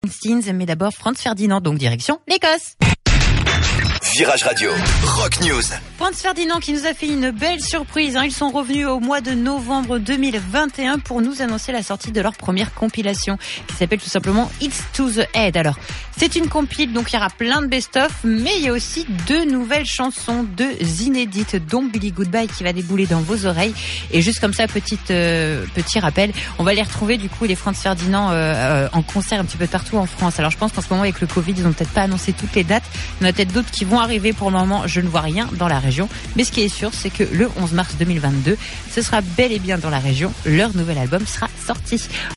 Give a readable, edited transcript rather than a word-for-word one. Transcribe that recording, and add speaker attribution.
Speaker 1: Scenes, mais d'abord Franz Ferdinand, donc direction l'Écosse.
Speaker 2: Virage Radio, Rock News.
Speaker 1: Franz Ferdinand qui nous a fait une belle surprise. Ils sont revenus au mois de novembre 2021 pour nous annoncer la sortie de leur première compilation qui s'appelle tout simplement It's to the Head. Alors, c'est une compile, donc il y aura plein de best-of, mais il y a aussi 2 nouvelles chansons, 2 inédites, dont Billy Goodbye qui va débouler dans vos oreilles. Et juste comme ça, petit rappel, on va les retrouver du coup les Franz Ferdinand en concert un petit peu partout en France. Alors je pense qu'en ce moment avec le Covid, ils n'ont peut-être pas annoncé toutes les dates. Il y en a peut-être d'autres qui vont arriver. Pour le moment, je ne vois rien dans la région. Mais ce qui est sûr, c'est que le 11 mars 2022, ce sera bel et bien dans la région. Leur nouvel album sera sorti.